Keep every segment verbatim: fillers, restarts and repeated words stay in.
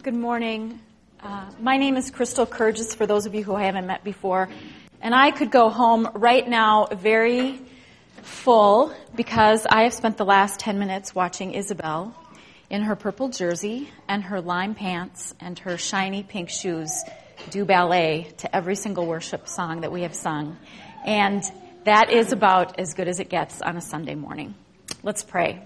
Good morning. Uh, my name is Crystal Kurgis, for those of you who I haven't met before. And I could go home right now very full because I have spent the last ten minutes watching Isabel in her purple jersey and her lime pants and her shiny pink shoes do ballet to every single worship song that we have sung. And that is about as good as it gets on a Sunday morning. Let's pray.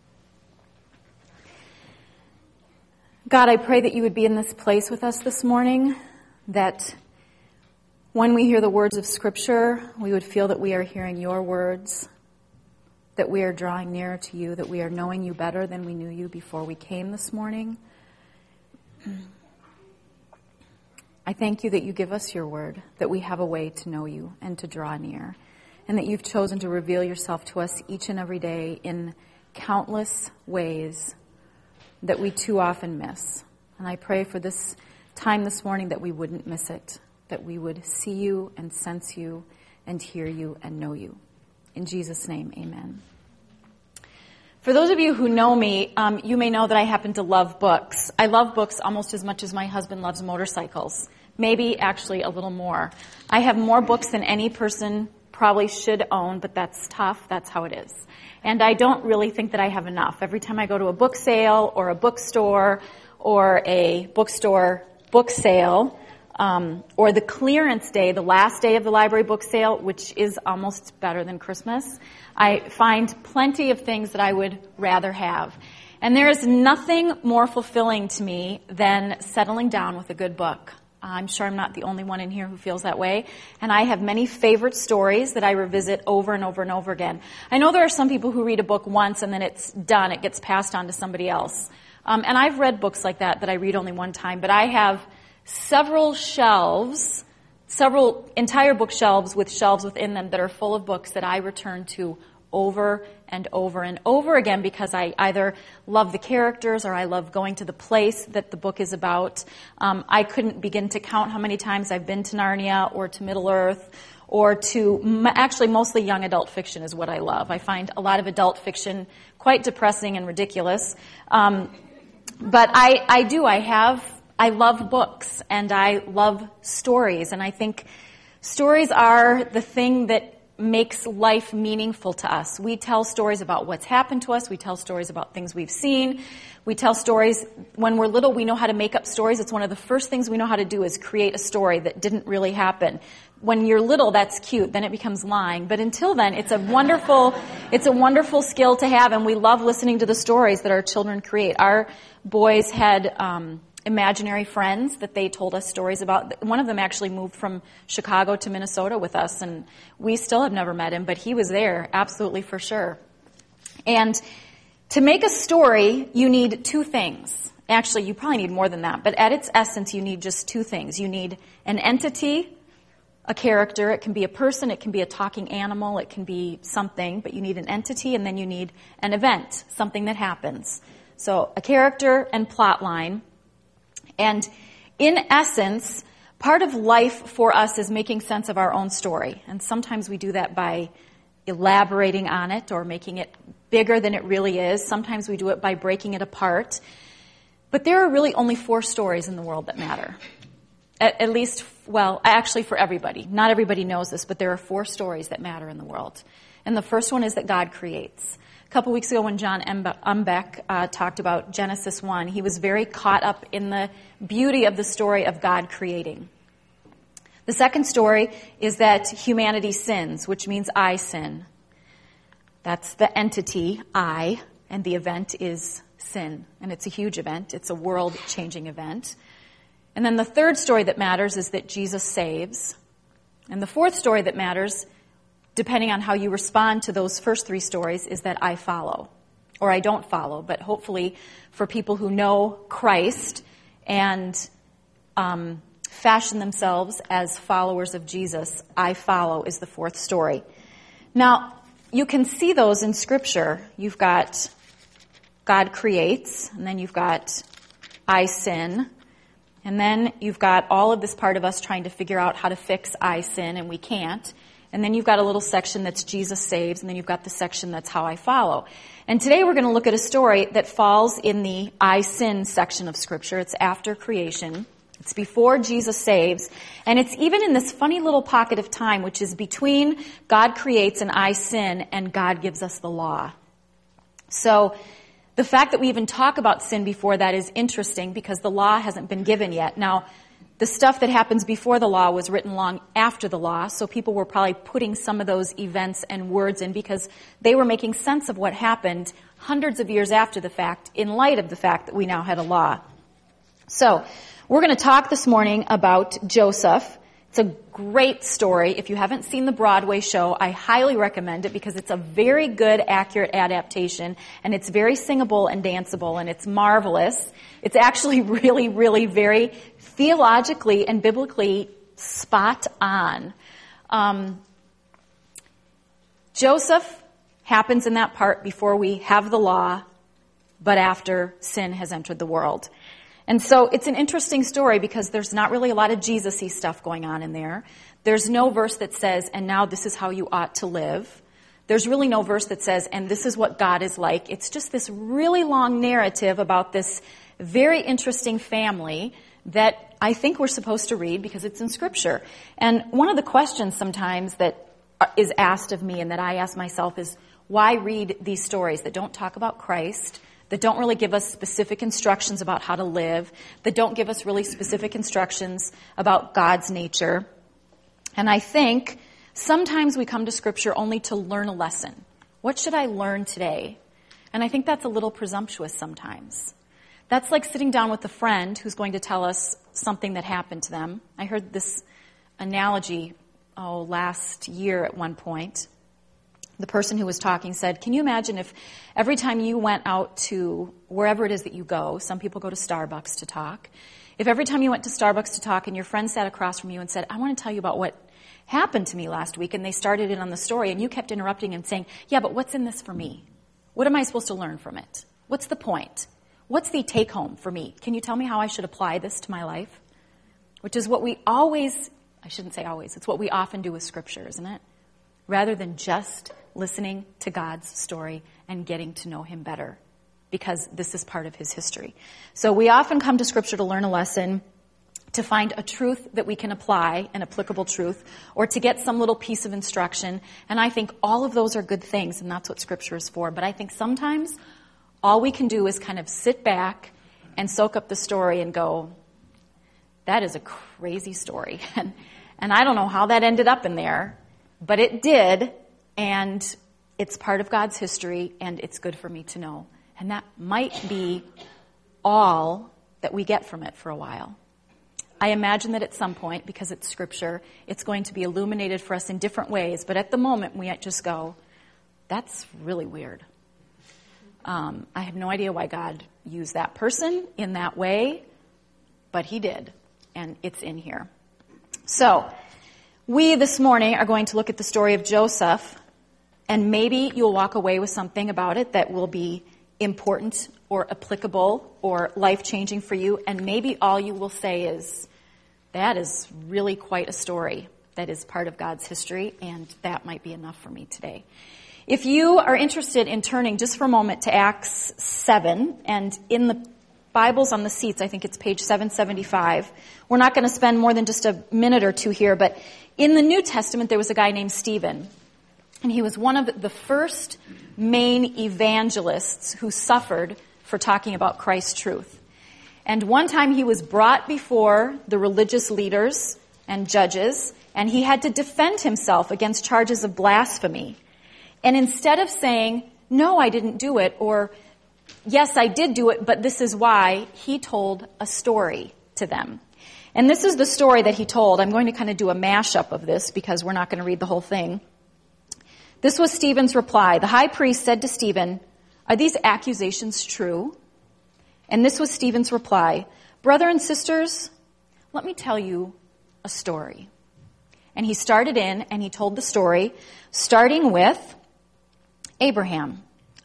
God, I pray that you would be in this place with us this morning, that when we hear the words of Scripture, we would feel that we are hearing your words, that we are drawing nearer to you, that we are knowing you better than we knew you before we came this morning. I thank you that you give us your word, that we have a way to know you and to draw near, and that you've chosen to reveal yourself to us each and every day in countless ways that we too often miss. And I pray for this time this morning that we wouldn't miss it, that we would see you and sense you and hear you and know you. In Jesus' name, amen. For those of you who know me, um, you may know that I happen to love books. I love books almost as much as my husband loves motorcycles, maybe actually a little more. I have more books than any person probably should own, but that's tough. That's how it is. And I don't really think that I have enough. Every time I go to a book sale or a bookstore or a bookstore book sale, um, or the clearance day, the last day of the library book sale, which is almost better than Christmas, I find plenty of things that I would rather have. And there is nothing more fulfilling to me than settling down with a good book. I'm sure I'm not the only one in here who feels that way. And I have many favorite stories that I revisit over and over and over again. I know there are some people who read a book once and then it's done. It gets passed on to somebody else. Um, and I've read books like that that I read only one time. But I have several shelves, several entire bookshelves with shelves within them that are full of books that I return to over and over and over again because I either love the characters or I love going to the place that the book is about. Um, I couldn't begin to count how many times I've been to Narnia or to Middle-earth or to, m- actually mostly young adult fiction is what I love. I find a lot of adult fiction quite depressing and ridiculous. Um, but I, I do, I have, I love books and I love stories, and I think stories are the thing that makes life meaningful to us. We tell stories about what's happened to us. We tell stories about things we've seen. We tell stories. When we're little, we know how to make up stories. It's one of the first things we know how to do is create a story that didn't really happen. When you're little, that's cute. Then it becomes lying. But until then, it's a wonderful, it's a wonderful skill to have, and we love listening to the stories that our children create. Our boys had um, imaginary friends that they told us stories about. One of them actually moved from Chicago to Minnesota with us, and we still have never met him, but he was there, absolutely for sure. And to make a story, you need two things. Actually, you probably need more than that, but at its essence, you need just two things. You need an entity, a character. It can be a person, it can be a talking animal, it can be something, but you need an entity, and then you need an event, something that happens. So a character and plot line. And in essence, part of life for us is making sense of our own story. And sometimes we do that by elaborating on it or making it bigger than it really is. Sometimes we do it by breaking it apart. But there are really only four stories in the world that matter. At, at least, well, actually for everybody. Not everybody knows this, but there are four stories that matter in the world. And the first one is that God creates. A couple weeks ago when John Umbeck uh, talked about Genesis one, he was very caught up in the beauty of the story of God creating. The second story is that humanity sins, which means I sin. That's the entity, I, and the event is sin. And it's a huge event. It's a world-changing event. And then the third story that matters is that Jesus saves. And the fourth story that matters, depending on how you respond to those first three stories, is that I follow. Or I don't follow, but hopefully for people who know Christ and um, fashion themselves as followers of Jesus, I follow is the fourth story. Now, you can see those in Scripture. You've got God creates, and then you've got I sin, and then you've got all of this part of us trying to figure out how to fix I sin, and we can't. And then you've got a little section that's Jesus saves, and then you've got the section that's how I follow. And today we're going to look at a story that falls in the I sin section of Scripture. It's after creation. It's before Jesus saves. And it's even in this funny little pocket of time, which is between God creates and I sin, and God gives us the law. So the fact that we even talk about sin before that is interesting because the law hasn't been given yet. Now, the stuff that happens before the law was written long after the law, so people were probably putting some of those events and words in because they were making sense of what happened hundreds of years after the fact in light of the fact that we now had a law. So, we're going to talk this morning about Joseph. It's a great story. If you haven't seen the Broadway show, I highly recommend it because it's a very good, accurate adaptation, and it's very singable and danceable, and it's marvelous. It's actually really, really very theologically and biblically spot on. Um, Joseph happens in that part before we have the law, but after sin has entered the world. And so it's an interesting story because there's not really a lot of Jesus-y stuff going on in there. There's no verse that says, and now this is how you ought to live. There's really no verse that says, and this is what God is like. It's just this really long narrative about this very interesting family that I think we're supposed to read because it's in Scripture. And one of the questions sometimes that is asked of me and that I ask myself is, why read these stories that don't talk about Christ, that don't really give us specific instructions about how to live, that don't give us really specific instructions about God's nature? And I think sometimes we come to Scripture only to learn a lesson. What should I learn today? And I think that's a little presumptuous sometimes. That's like sitting down with a friend who's going to tell us something that happened to them. I heard this analogy, oh, last year at one point. The person who was talking said, can you imagine if every time you went out to wherever it is that you go, some people go to Starbucks to talk, if every time you went to Starbucks to talk and your friend sat across from you and said, I want to tell you about what happened to me last week, and they started in on the story, and you kept interrupting and saying, yeah, but what's in this for me? What am I supposed to learn from it? What's the point? What's the take home for me? Can you tell me how I should apply this to my life? Which is what we always, I shouldn't say always, it's what we often do with Scripture, isn't it? Rather than just listening to God's story and getting to know Him better, because this is part of His history. So we often come to Scripture to learn a lesson, to find a truth that we can apply, an applicable truth, or to get some little piece of instruction. And I think all of those are good things, and that's what Scripture is for. But I think sometimes all we can do is kind of sit back and soak up the story and go, that is a crazy story. And, and I don't know how that ended up in there, but it did. And it's part of God's history, and it's good for me to know. And that might be all that we get from it for a while. I imagine that at some point, because it's Scripture, it's going to be illuminated for us in different ways. But at the moment, we just go, that's really weird. Um, I have no idea why God used that person in that way, but He did, and it's in here. So, we this morning are going to look at the story of Joseph, and maybe you'll walk away with something about it that will be important or applicable or life-changing for you, and maybe all you will say is, that is really quite a story that is part of God's history, and that might be enough for me today. If you are interested in turning just for a moment to Acts seven, and in the Bibles on the seats, I think it's page seven seventy-five. We're not going to spend more than just a minute or two here, but in the New Testament, there was a guy named Stephen. And he was one of the first main evangelists who suffered for talking about Christ's truth. And one time he was brought before the religious leaders and judges, and he had to defend himself against charges of blasphemy. And instead of saying, no, I didn't do it, or yes, I did do it, but this is why, he told a story to them. And this is the story that he told. I'm going to kind of do a mashup of this because we're not going to read the whole thing. This was Stephen's reply. The high priest said to Stephen, are these accusations true? And this was Stephen's reply. Brother and sisters, let me tell you a story. And he started in and he told the story, starting with Abraham.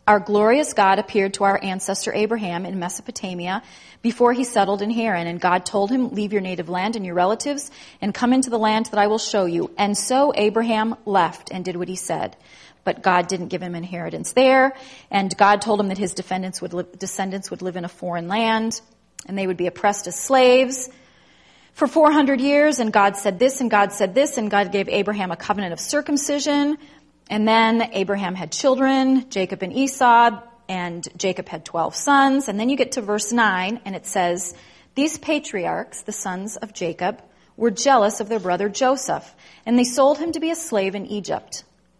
Our glorious God appeared to our ancestor Abraham in Mesopotamia before he settled in Haran. And God told him, leave your native land and your relatives and come into the land that I will show you. And so Abraham left and did what he said. But God didn't give him inheritance there. And God told him that his descendants would live, descendants would live in a foreign land and they would be oppressed as slaves for four hundred years. And God said this and God said this. And God gave Abraham a covenant of circumcision. And then Abraham had children, Jacob and Esau, and Jacob had twelve sons. And then you get to verse nine, and it says, these patriarchs, the sons of Jacob, were jealous of their brother Joseph, and they sold him to be a slave in Egypt.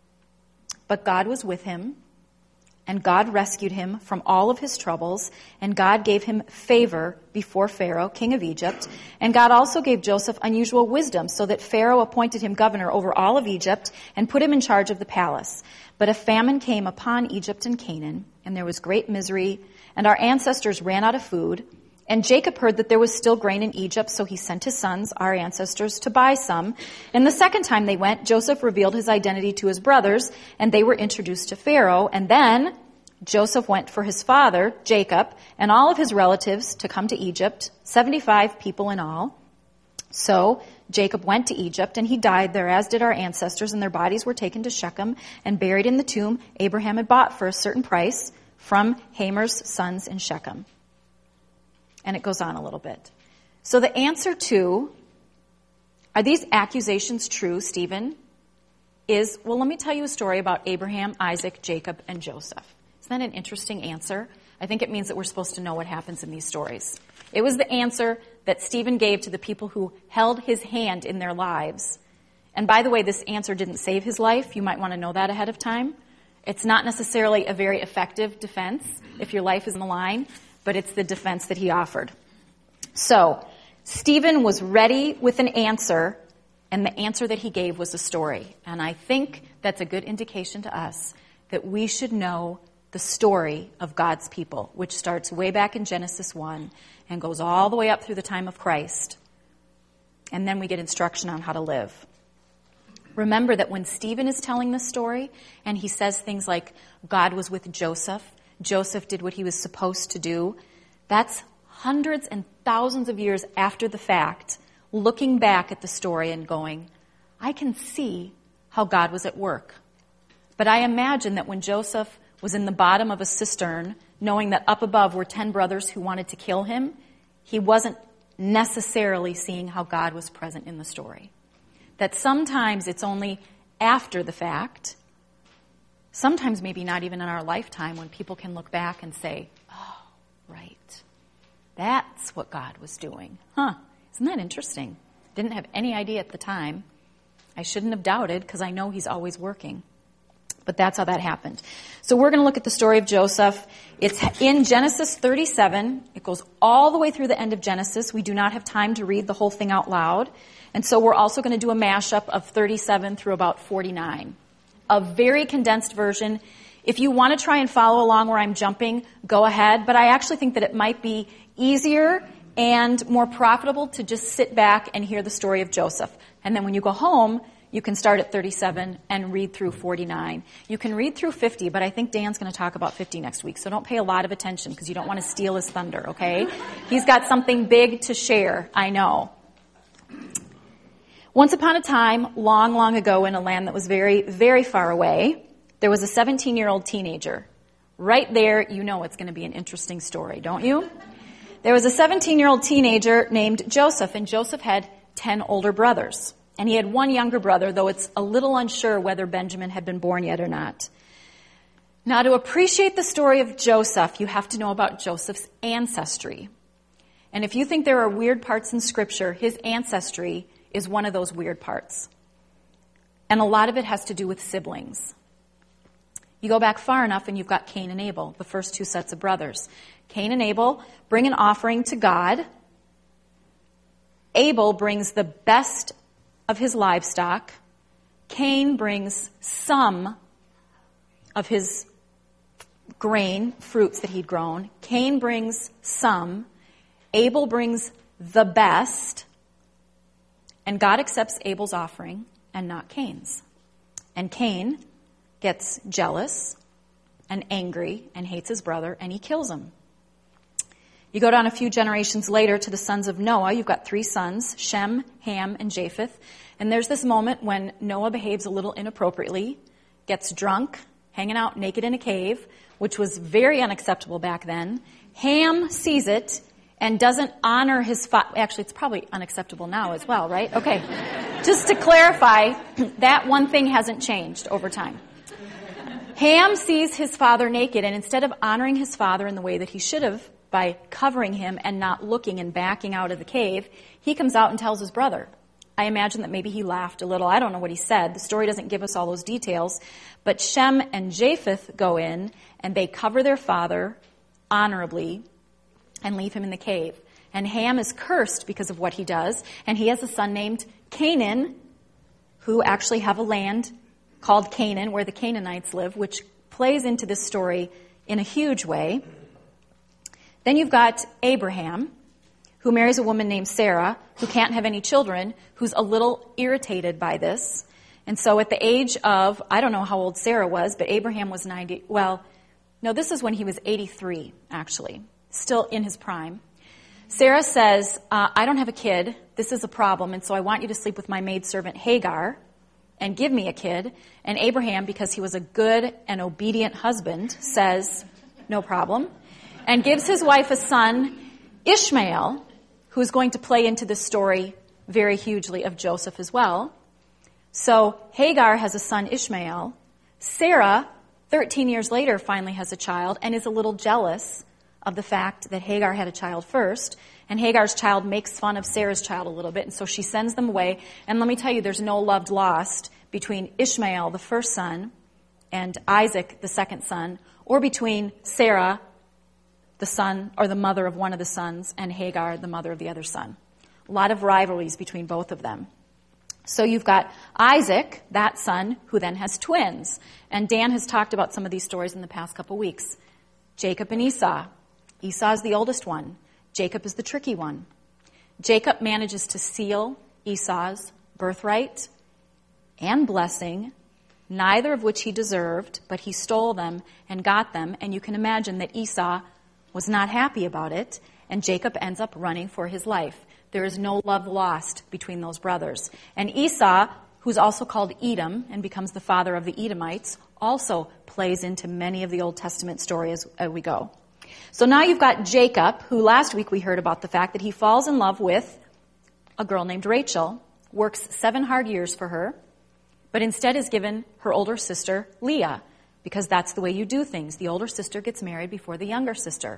But God was with him, and God rescued him from all of his troubles, and God gave him favor before Pharaoh, king of Egypt. And God also gave Joseph unusual wisdom, so that Pharaoh appointed him governor over all of Egypt and put him in charge of the palace. But a famine came upon Egypt and Canaan, and there was great misery, and our ancestors ran out of food. And Jacob heard that there was still grain in Egypt, so he sent his sons, our ancestors, to buy some. And the second time they went, Joseph revealed his identity to his brothers, and they were introduced to Pharaoh. And then Joseph went for his father, Jacob, and all of his relatives to come to Egypt, seventy-five people in all. So Jacob went to Egypt, and he died there, as did our ancestors, and their bodies were taken to Shechem and buried in the tomb Abraham had bought for a certain price from Hamar's sons in Shechem. And it goes on a little bit. So the answer to, are these accusations true, Stephen? Is, well, let me tell you a story about Abraham, Isaac, Jacob, and Joseph. Isn't that an interesting answer? I think it means that we're supposed to know what happens in these stories. It was the answer that Stephen gave to the people who held his hand in their lives. And by the way, this answer didn't save his life. You might want to know that ahead of time. It's not necessarily a very effective defense if your life is on the line, but it's the defense that he offered. So, Stephen was ready with an answer, and the answer that he gave was a story. And I think that's a good indication to us that we should know the story of God's people, which starts way back in Genesis one and goes all the way up through the time of Christ. And then we get instruction on how to live. Remember that when Stephen is telling this story, and he says things like, God was with Joseph, Joseph did what he was supposed to do, that's hundreds and thousands of years after the fact, looking back at the story and going, I can see how God was at work. But I imagine that when Joseph was in the bottom of a cistern, knowing that up above were ten brothers who wanted to kill him, he wasn't necessarily seeing how God was present in the story. That sometimes it's only after the fact, sometimes maybe not even in our lifetime, when people can look back and say, oh, right, that's what God was doing. Huh, isn't that interesting? Didn't have any idea at the time. I shouldn't have doubted because I know he's always working. But that's how that happened. So we're going to look at the story of Joseph. It's in Genesis thirty-seven. It goes all the way through the end of Genesis. We do not have time to read the whole thing out loud. And so we're also going to do a mashup of thirty-seven through about forty-nine. A very condensed version. If you want to try and follow along where I'm jumping, go ahead. But I actually think that it might be easier and more profitable to just sit back and hear the story of Joseph. And then when you go home, you can start at thirty-seven and read through forty-nine. You can read through fifty, but I think Dan's going to talk about fifty next week, so don't pay a lot of attention because you don't want to steal his thunder, okay? He's got something big to share, I know. Once upon a time, long, long ago in a land that was very, very far away, there was a seventeen-year-old teenager. Right there, you know it's going to be an interesting story, don't you? There was a seventeen-year-old teenager named Joseph, and Joseph had ten older brothers. And he had one younger brother, though it's a little unsure whether Benjamin had been born yet or not. Now, to appreciate the story of Joseph, you have to know about Joseph's ancestry. And if you think there are weird parts in Scripture, his ancestry is one of those weird parts. And a lot of it has to do with siblings. You go back far enough and you've got Cain and Abel, the first two sets of brothers. Cain and Abel bring an offering to God. Abel brings the best of his livestock. Cain brings some of his grain, fruits that he'd grown. Cain brings some. Abel brings the best. And God accepts Abel's offering and not Cain's. And Cain gets jealous and angry and hates his brother, and he kills him. You go down a few generations later to the sons of Noah. You've got three sons, Shem, Ham, and Japheth. And there's this moment when Noah behaves a little inappropriately, gets drunk, hanging out naked in a cave, which was very unacceptable back then. Ham sees it and doesn't honor his father. Actually, it's probably unacceptable now as well, right? Okay. Just to clarify, that one thing hasn't changed over time. Ham sees his father naked, and instead of honoring his father in the way that he should have, by covering him and not looking and backing out of the cave, he comes out and tells his brother. I imagine that maybe he laughed a little. I don't know what he said. The story doesn't give us all those details. But Shem and Japheth go in, and they cover their father honorably and leave him in the cave. And Ham is cursed because of what he does, and he has a son named Canaan, who actually have a land called Canaan, where the Canaanites live, which plays into this story in a huge way. Then you've got Abraham, who marries a woman named Sarah, who can't have any children, who's a little irritated by this. And so at the age of, I don't know how old Sarah was, but Abraham was ninety. Well, no, this is when he was eighty-three, actually, still in his prime. Sarah says, uh, I don't have a kid. This is a problem, and so I want you to sleep with my maidservant Hagar and give me a kid. And Abraham, because he was a good and obedient husband, says, no problem, and gives his wife a son, Ishmael, who is going to play into this story very hugely of Joseph as well. So Hagar has a son, Ishmael. Sarah, thirteen years later, finally has a child and is a little jealous of the fact that Hagar had a child first. And Hagar's child makes fun of Sarah's child a little bit, and so she sends them away. And let me tell you, there's no love lost between Ishmael, the first son, and Isaac, the second son, or between Sarah, the son or the mother of one of the sons, and Hagar, the mother of the other son. A lot of rivalries between both of them. So you've got Isaac, that son, who then has twins. And Dan has talked about some of these stories in the past couple weeks. Jacob and Esau. Esau is the oldest one. Jacob is the tricky one. Jacob manages to steal Esau's birthright and blessing, neither of which he deserved, but he stole them and got them. And you can imagine that Esau was not happy about it, and Jacob ends up running for his life. There is no love lost between those brothers. And Esau, who's also called Edom and becomes the father of the Edomites, also plays into many of the Old Testament stories as we go. So now you've got Jacob, who last week we heard about the fact that he falls in love with a girl named Rachel, works seven hard years for her, but instead is given her older sister, Leah, because that's the way you do things. The older sister gets married before the younger sister.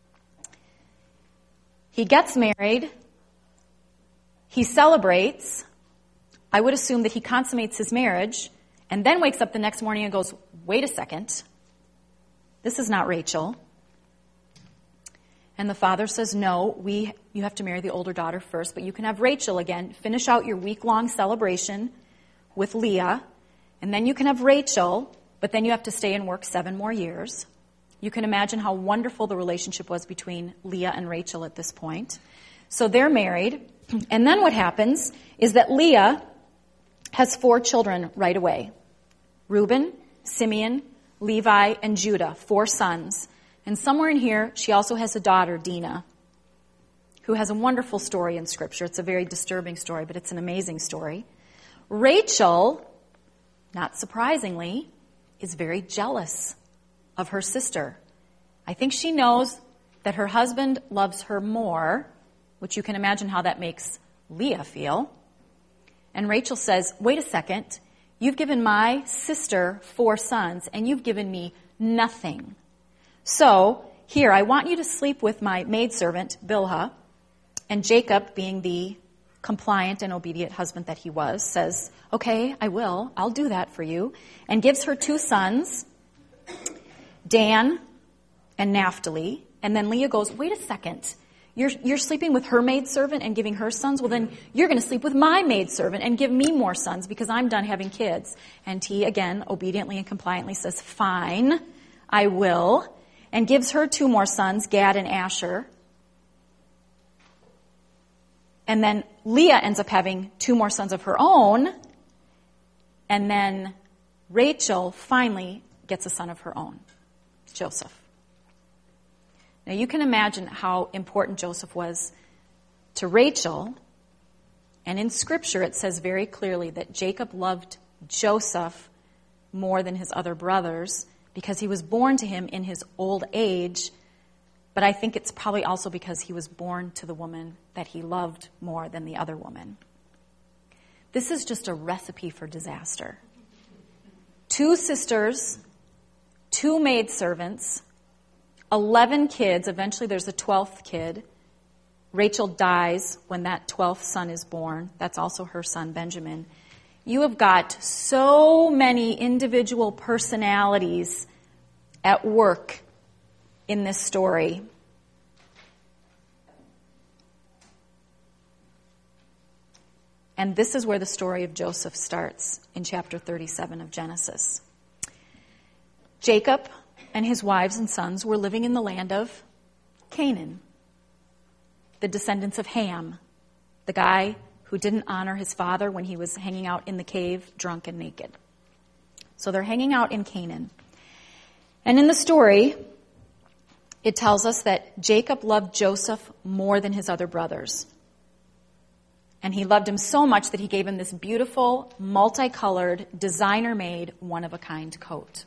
He gets married. He celebrates. I would assume that he consummates his marriage and then wakes up the next morning and goes, wait a second. This is not Rachel. And the father says, no, we, you have to marry the older daughter first, but you can have Rachel again. Finish out your week-long celebration with Leah, and then you can have Rachel, but then you have to stay and work seven more years. You can imagine how wonderful the relationship was between Leah and Rachel at this point. So they're married. And then what happens is that Leah has four children right away. Reuben, Simeon, Levi, and Judah, four sons. And somewhere in here, she also has a daughter, Dinah, who has a wonderful story in Scripture. It's a very disturbing story, but it's an amazing story. Rachel, not surprisingly, is very jealous of her sister. I think she knows that her husband loves her more, which you can imagine how that makes Leah feel. And Rachel says, wait a second, you've given my sister four sons, and you've given me nothing. So, here, I want you to sleep with my maidservant, Bilhah. And Jacob, being the compliant and obedient husband that he was, says, okay, I will. I'll do that for you. And gives her two sons, Dan and Naphtali. And then Leah goes, wait a second. You're, you're sleeping with her maidservant and giving her sons? Well, then you're going to sleep with my maidservant and give me more sons because I'm done having kids. And he, again, obediently and compliantly says, fine, I will. And gives her two more sons, Gad and Asher. And then Leah ends up having two more sons of her own. And then Rachel finally gets a son of her own. Joseph. Now you can imagine how important Joseph was to Rachel. And in Scripture it says very clearly that Jacob loved Joseph more than his other brothers because he was born to him in his old age. But I think it's probably also because he was born to the woman that he loved more than the other woman. This is just a recipe for disaster. Two sisters, two maidservants, eleven kids. Eventually there's a twelfth kid. Rachel dies when that twelfth son is born. That's also her son, Benjamin. You have got so many individual personalities at work in this story. And this is where the story of Joseph starts in chapter thirty-seven of Genesis. Jacob and his wives and sons were living in the land of Canaan, the descendants of Ham, the guy who didn't honor his father when he was hanging out in the cave, drunk and naked. So they're hanging out in Canaan. And in the story, it tells us that Jacob loved Joseph more than his other brothers. And he loved him so much that he gave him this beautiful, multicolored, designer-made, one-of-a-kind coat.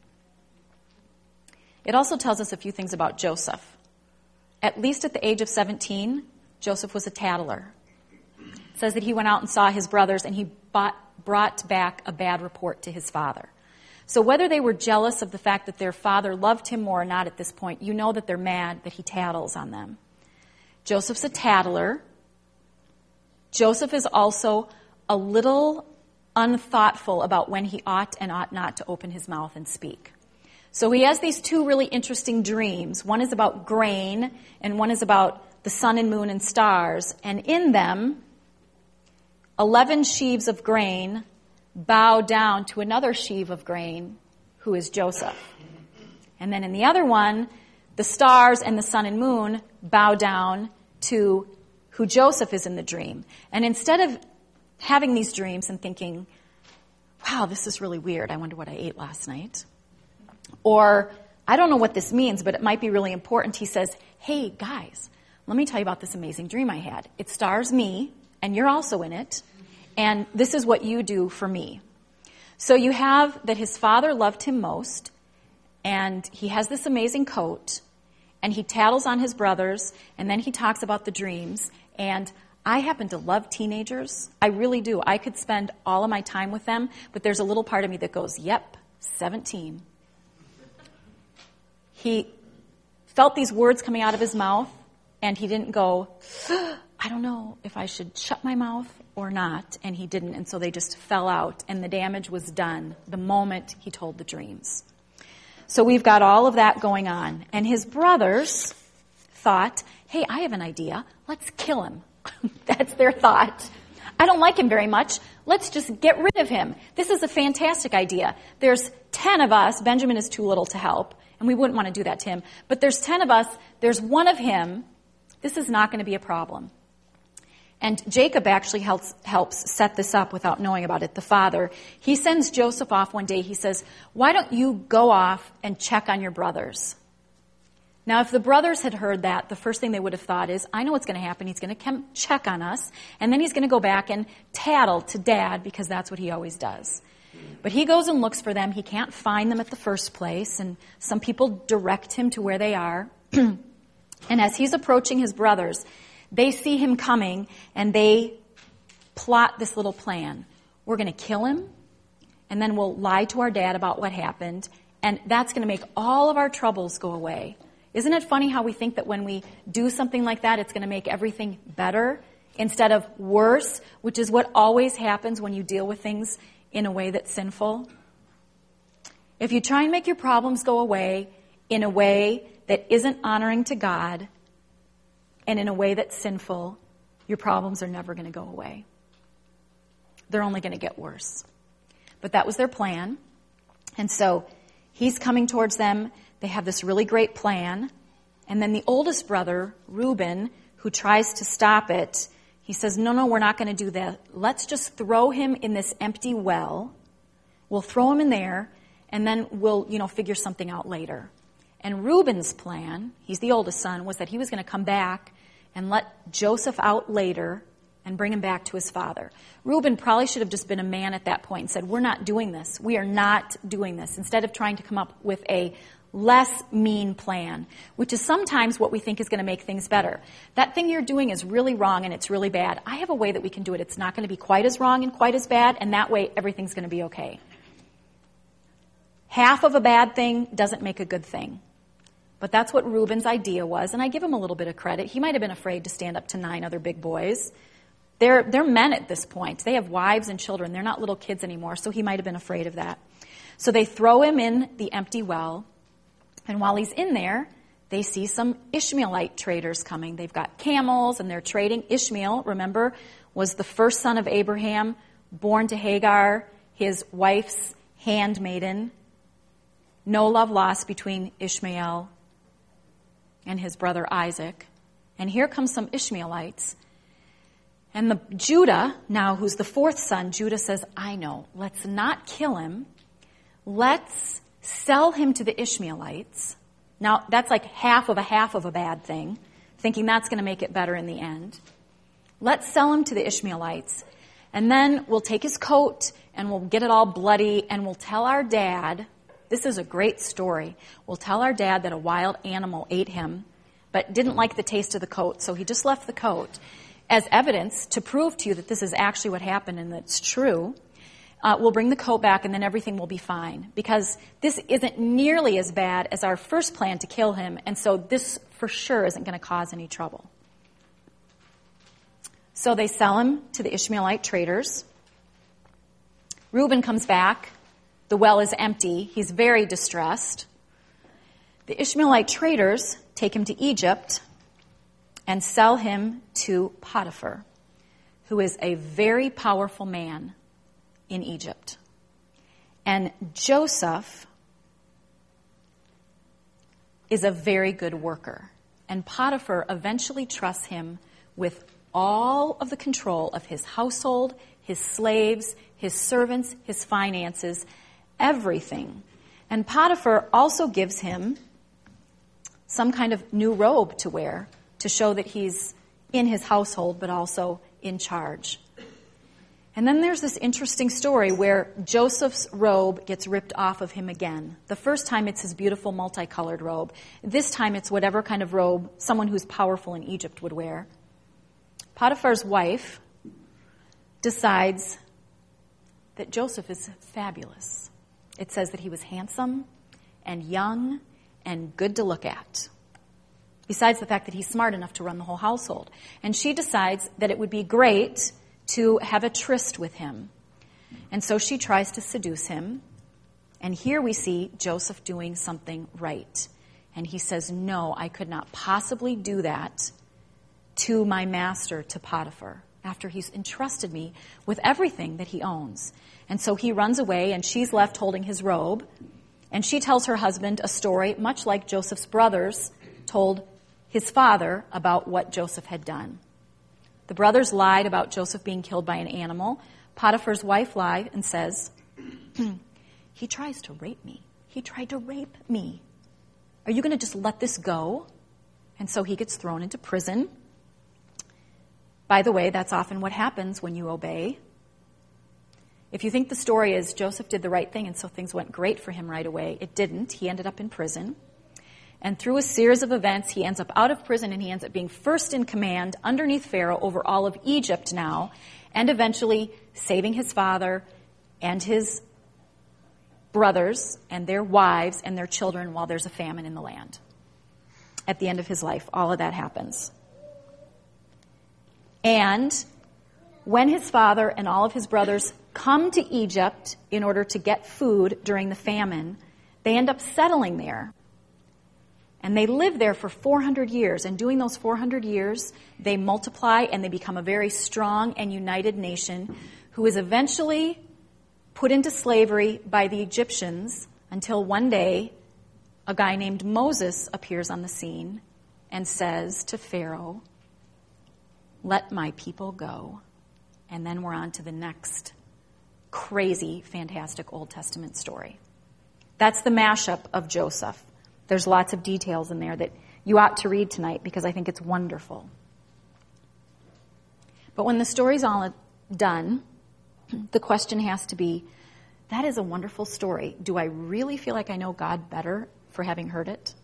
It also tells us a few things about Joseph. At least at the age of seventeen, Joseph was a tattler. It says that he went out and saw his brothers, and he bought, brought back a bad report to his father. So whether they were jealous of the fact that their father loved him more or not at this point, you know that they're mad that he tattles on them. Joseph's a tattler. Joseph is also a little unthoughtful about when he ought and ought not to open his mouth and speak. So he has these two really interesting dreams. One is about grain, and one is about the sun and moon and stars. And in them, eleven sheaves of grain bow down to another sheaf of grain, who is Joseph. And then in the other one, the stars and the sun and moon bow down to who Joseph is in the dream. And instead of having these dreams and thinking, wow, this is really weird, I wonder what I ate last night, or I don't know what this means, but it might be really important, he says, hey, guys, let me tell you about this amazing dream I had. It stars me, and you're also in it, and this is what you do for me. So you have that his father loved him most, and he has this amazing coat, and he tattles on his brothers, and then he talks about the dreams. And I happen to love teenagers. I really do. I could spend all of my time with them, but there's a little part of me that goes, yep, seventeen. He felt these words coming out of his mouth, and he didn't go, I don't know if I should shut my mouth or not, and he didn't, and so they just fell out, and the damage was done the moment he told the dreams. So we've got all of that going on, and his brothers thought, hey, I have an idea. Let's kill him. That's their thought. I don't like him very much. Let's just get rid of him. This is a fantastic idea. There's ten of us. Benjamin is too little to help, and we wouldn't want to do that to him. But there's ten of us. There's one of him. This is not going to be a problem. And Jacob actually helps, helps set this up without knowing about it, the father. He sends Joseph off one day. He says, why don't you go off and check on your brothers? Now, if the brothers had heard that, the first thing they would have thought is, I know what's going to happen. He's going to come check on us, and then he's going to go back and tattle to Dad, because that's what he always does. But he goes and looks for them. He can't find them at the first place, and some people direct him to where they are. And as he's approaching his brothers, they see him coming, and they plot this little plan. We're going to kill him, and then we'll lie to our dad about what happened, and that's going to make all of our troubles go away. Isn't it funny how we think that when we do something like that, it's going to make everything better instead of worse, which is what always happens when you deal with things in a way that's sinful? If you try and make your problems go away in a way that isn't honoring to God and in a way that's sinful, your problems are never going to go away. They're only going to get worse. But that was their plan. And so he's coming towards them. They have this really great plan. And then the oldest brother, Reuben, who tries to stop it, he says, no, no, we're not going to do that. Let's just throw him in this empty well. We'll throw him in there, and then we'll, you know, figure something out later. And Reuben's plan, he's the oldest son, was that he was going to come back and let Joseph out later and bring him back to his father. Reuben probably should have just been a man at that point and said, we're not doing this. We are not doing this. Instead of trying to come up with a less mean plan, which is sometimes what we think is going to make things better. That thing you're doing is really wrong and it's really bad. I have a way that we can do it. It's not going to be quite as wrong and quite as bad, and that way everything's going to be okay. Half of a bad thing doesn't make a good thing. But that's what Reuben's idea was, and I give him a little bit of credit. He might have been afraid to stand up to nine other big boys. They're, they're men at this point. They have wives and children. They're not little kids anymore, so he might have been afraid of that. So they throw him in the empty well, and while he's in there, they see some Ishmaelite traders coming. They've got camels, and they're trading. Ishmael, remember, was the first son of Abraham, born to Hagar, his wife's handmaiden. No love lost between Ishmael and his brother Isaac. And here comes some Ishmaelites. And the Judah, now who's the fourth son, Judah says, I know, let's not kill him. Let's sell him to the Ishmaelites. Now, that's like half of a half of a bad thing, thinking that's going to make it better in the end. Let's sell him to the Ishmaelites. And then we'll take his coat and we'll get it all bloody and we'll tell our dad, this is a great story, we'll tell our dad that a wild animal ate him, but didn't like the taste of the coat, so he just left the coat. As evidence to prove to you that this is actually what happened and that it's true, uh, we'll bring the coat back and then everything will be fine. Because this isn't nearly as bad as our first plan to kill him, and so this for sure isn't going to cause any trouble. So they sell him to the Ishmaelite traders. Reuben comes back. The well is empty. He's very distressed. The Ishmaelite traders take him to Egypt and sell him to Potiphar, who is a very powerful man in Egypt. And Joseph is a very good worker. And Potiphar eventually trusts him with all of the control of his household, his slaves, his servants, his finances, everything. And Potiphar also gives him some kind of new robe to wear to show that he's in his household, but also in charge. And then there's this interesting story where Joseph's robe gets ripped off of him again. The first time it's his beautiful multicolored robe. This time it's whatever kind of robe someone who's powerful in Egypt would wear. Potiphar's wife decides that Joseph is fabulous. It says that he was handsome and young and good to look at. Besides the fact that he's smart enough to run the whole household. And she decides that it would be great to have a tryst with him. And so she tries to seduce him. And here we see Joseph doing something right. And he says, no, I could not possibly do that to my master, to Potiphar, after he's entrusted me with everything that he owns. And so he runs away, and she's left holding his robe. And she tells her husband a story, much like Joseph's brothers told his father about what Joseph had done. The brothers lied about Joseph being killed by an animal. Potiphar's wife lied and says, he tries to rape me. He tried to rape me. Are you going to just let this go? And so he gets thrown into prison. By the way, that's often what happens when you obey. If you think the story is Joseph did the right thing and so things went great for him right away, it didn't. He ended up in prison. And through a series of events, he ends up out of prison and he ends up being first in command underneath Pharaoh over all of Egypt now, and eventually saving his father and his brothers and their wives and their children while there's a famine in the land. At the end of his life, all of that happens. And when his father and all of his brothers come to Egypt in order to get food during the famine, they end up settling there. And they live there for four hundred years. And during those four hundred years, they multiply and they become a very strong and united nation who is eventually put into slavery by the Egyptians until one day a guy named Moses appears on the scene and says to Pharaoh, let my people go. And then we're on to the next crazy, fantastic Old Testament story. That's the mashup of Joseph. There's lots of details in there that you ought to read tonight because I think it's wonderful. But when the story's all done, the question has to be, that is a wonderful story. Do I really feel like I know God better for having heard it?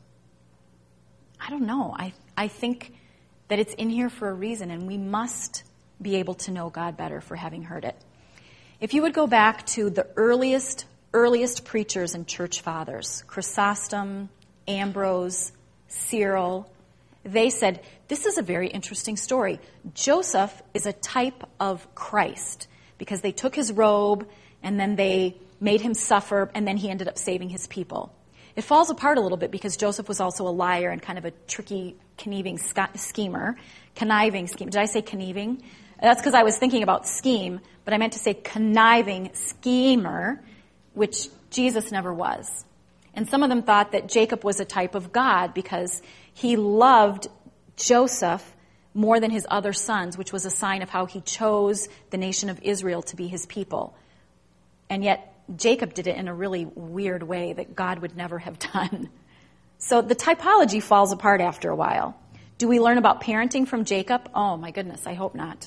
I don't know. I, I think that it's in here for a reason, and we must be able to know God better for having heard it. If you would go back to the earliest, earliest preachers and church fathers, Chrysostom, Ambrose, Cyril, they said, this is a very interesting story. Joseph is a type of Christ because they took his robe and then they made him suffer, and then he ended up saving his people. It falls apart a little bit because Joseph was also a liar and kind of a tricky, conniving schemer. Conniving schemer. Did I say conniving? That's because I was thinking about scheme, but I meant to say conniving schemer, which Jesus never was. And some of them thought that Jacob was a type of God because he loved Joseph more than his other sons, which was a sign of how he chose the nation of Israel to be his people. And yet Jacob did it in a really weird way that God would never have done. So the typology falls apart after a while. Do we learn about parenting from Jacob? Oh my goodness, I hope not.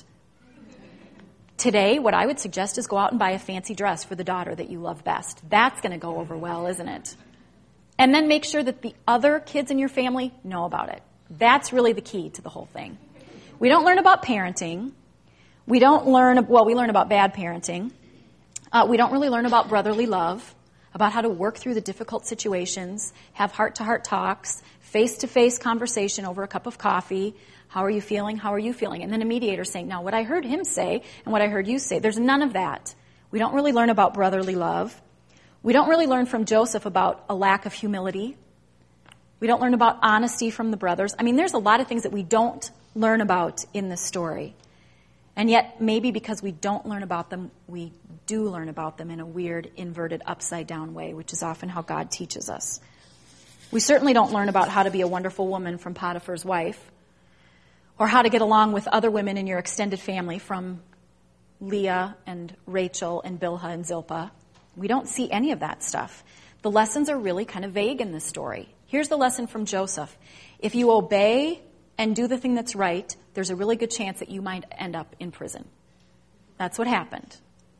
Today, what I would suggest is go out and buy a fancy dress for the daughter that you love best. That's going to go over well, isn't it? And then make sure that the other kids in your family know about it. That's really the key to the whole thing. We don't learn about parenting. We don't learn, well, we learn about bad parenting. Uh, we don't really learn about brotherly love, about how to work through the difficult situations, have heart-to-heart talks, face-to-face conversation over a cup of coffee. How are you feeling? How are you feeling? And then a mediator saying, now what I heard him say and what I heard you say, there's none of that. We don't really learn about brotherly love. We don't really learn from Joseph about a lack of humility. We don't learn about honesty from the brothers. I mean, there's a lot of things that we don't learn about in this story. And yet, maybe because we don't learn about them, we do learn about them in a weird, inverted, upside-down way, which is often how God teaches us. We certainly don't learn about how to be a wonderful woman from Potiphar's wife, or how to get along with other women in your extended family from Leah and Rachel and Bilhah and Zilpah. We don't see any of that stuff. The lessons are really kind of vague in this story. Here's the lesson from Joseph. If you obey and do the thing that's right, there's a really good chance that you might end up in prison. That's what happened.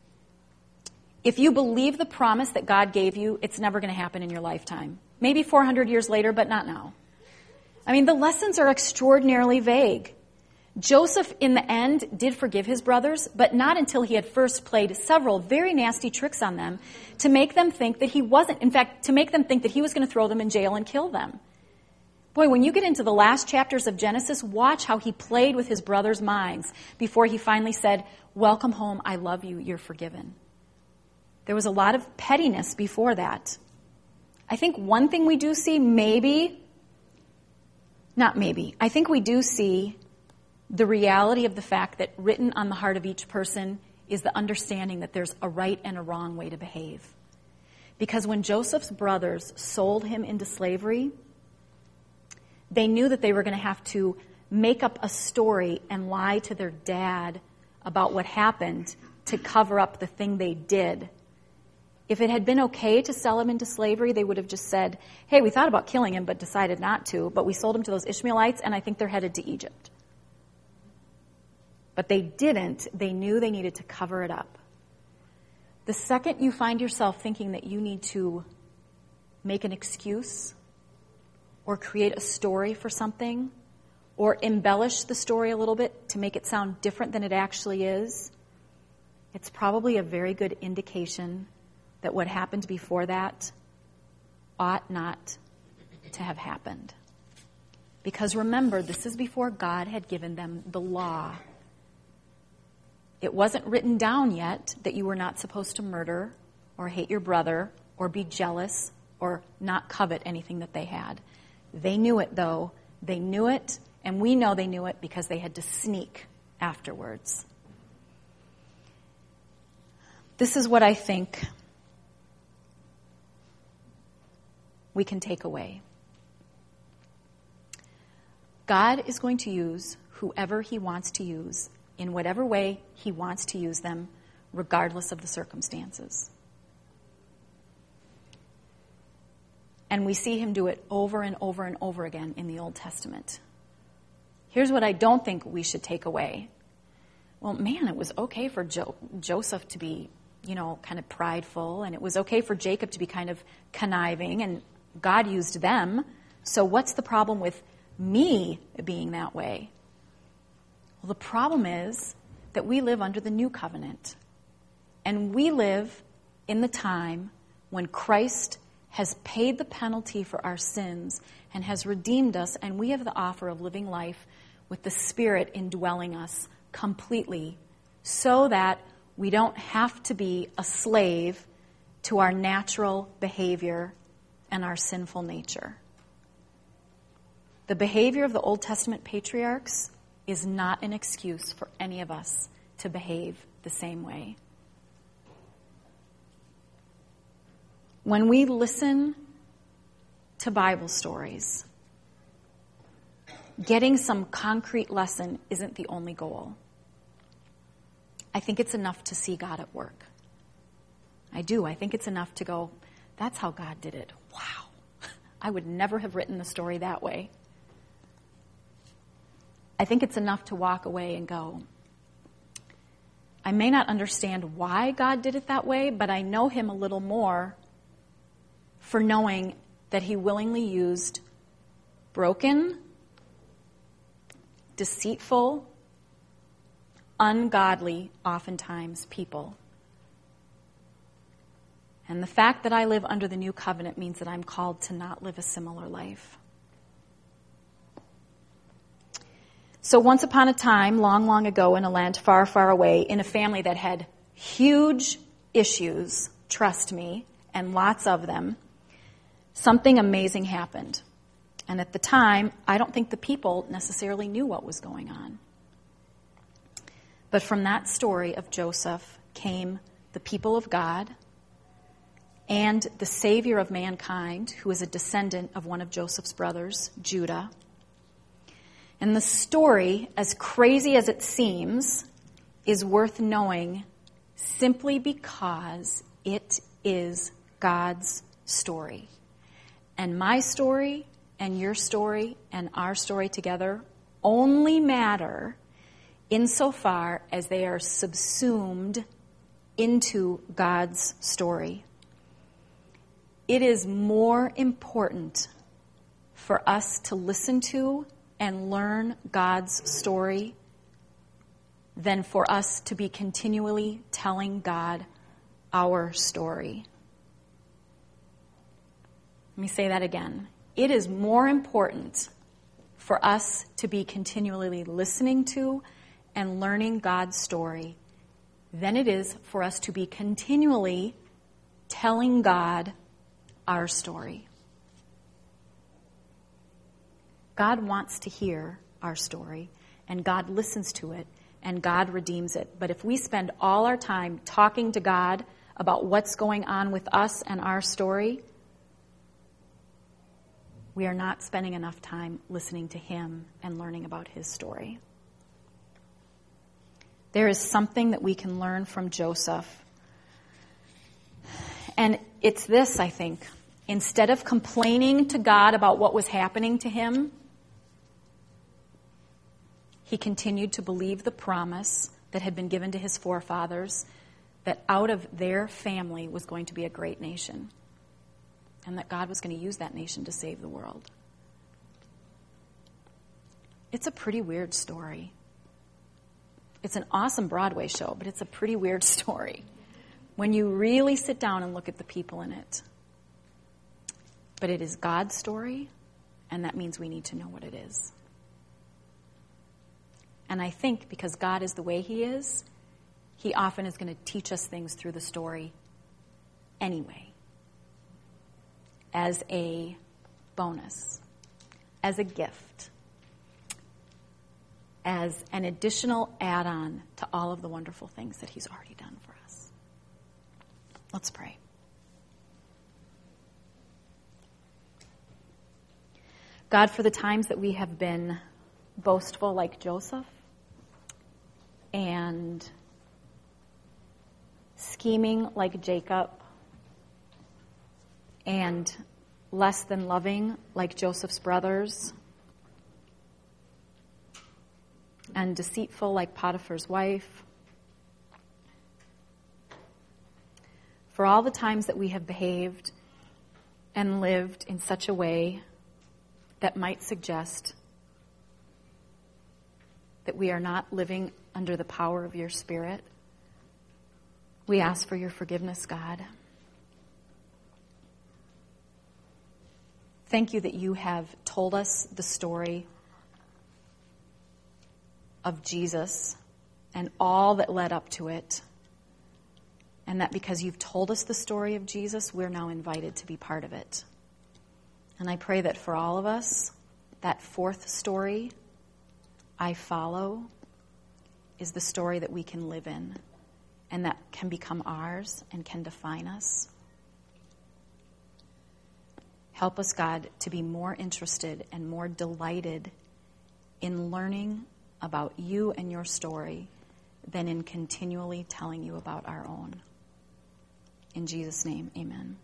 If you believe the promise that God gave you, it's never going to happen in your lifetime. Maybe four hundred years later, but not now. I mean, the lessons are extraordinarily vague. Joseph, in the end, did forgive his brothers, but not until he had first played several very nasty tricks on them to make them think that he wasn't, in fact, to make them think that he was going to throw them in jail and kill them. Boy, when you get into the last chapters of Genesis, watch how he played with his brothers' minds before he finally said, welcome home, I love you, you're forgiven. There was a lot of pettiness before that. I think one thing we do see, maybe, not maybe, I think we do see the reality of the fact that written on the heart of each person is the understanding that there's a right and a wrong way to behave. Because when Joseph's brothers sold him into slavery, they knew that they were going to have to make up a story and lie to their dad about what happened to cover up the thing they did. If it had been okay to sell him into slavery, they would have just said, hey, we thought about killing him but decided not to, but we sold him to those Ishmaelites and I think they're headed to Egypt. But they didn't. They knew they needed to cover it up. The second you find yourself thinking that you need to make an excuse or create a story for something or embellish the story a little bit to make it sound different than it actually is, it's probably a very good indication that what happened before that ought not to have happened. Because remember, this is before God had given them the law. It wasn't written down yet that you were not supposed to murder or hate your brother or be jealous or not covet anything that they had. They knew it, though. They knew it, and we know they knew it because they had to sneak afterwards. This is what I think we can take away. God is going to use whoever he wants to use in whatever way he wants to use them, regardless of the circumstances. And we see him do it over and over and over again in the Old Testament. Here's what I don't think we should take away. Well, man, it was okay for jo- Joseph to be, you know, kind of prideful, and it was okay for Jacob to be kind of conniving, and God used them. So what's the problem with me being that way? Well, the problem is that we live under the new covenant, and we live in the time when Christ has paid the penalty for our sins and has redeemed us, and we have the offer of living life with the Spirit indwelling us completely, so that we don't have to be a slave to our natural behavior and our sinful nature. The behavior of the Old Testament patriarchs is not an excuse for any of us to behave the same way. When we listen to Bible stories, getting some concrete lesson isn't the only goal. I think it's enough to see God at work. I do. I think it's enough to go, that's how God did it. Wow. I would never have written the story that way. I think it's enough to walk away and go, I may not understand why God did it that way, but I know him a little more for knowing that he willingly used broken, deceitful, ungodly, oftentimes, people. And the fact that I live under the new covenant means that I'm called to not live a similar life. So once upon a time, long, long ago, in a land far, far away, in a family that had huge issues, trust me, and lots of them, something amazing happened. And at the time, I don't think the people necessarily knew what was going on. But from that story of Joseph came the people of God and the Savior of mankind, who is a descendant of one of Joseph's brothers, Judah. And the story, as crazy as it seems, is worth knowing simply because it is God's story. And my story and your story and our story together only matter insofar as they are subsumed into God's story. It is more important for us to listen to and learn God's story than for us to be continually telling God our story. Let me say that again. It is more important for us to be continually listening to and learning God's story than it is for us to be continually telling God our story. God wants to hear our story, and God listens to it, and God redeems it. But if we spend all our time talking to God about what's going on with us and our story, we are not spending enough time listening to him and learning about his story. There is something that we can learn from Joseph. And it's this, I think. Instead of complaining to God about what was happening to him, he continued to believe the promise that had been given to his forefathers that out of their family was going to be a great nation, and that God was going to use that nation to save the world. It's a pretty weird story. It's an awesome Broadway show, but it's a pretty weird story when you really sit down and look at the people in it. But it is God's story, and that means we need to know what it is. And I think because God is the way he is, he often is going to teach us things through the story anyway, as a bonus, as a gift, as an additional add-on to all of the wonderful things that he's already done for us. Let's pray. God, for the times that we have been boastful like Joseph and scheming like Jacob and less than loving like Joseph's brothers, and deceitful like Potiphar's wife. For all the times that we have behaved and lived in such a way that might suggest that we are not living under the power of your Spirit, we ask for your forgiveness, God. Thank you that you have told us the story of Jesus and all that led up to it, and that because you've told us the story of Jesus, we're now invited to be part of it. And I pray that for all of us, that fourth story, I follow, is the story that we can live in and that can become ours and can define us. Help us, God, to be more interested and more delighted in learning about you and your story than in continually telling you about our own. In Jesus' name, amen.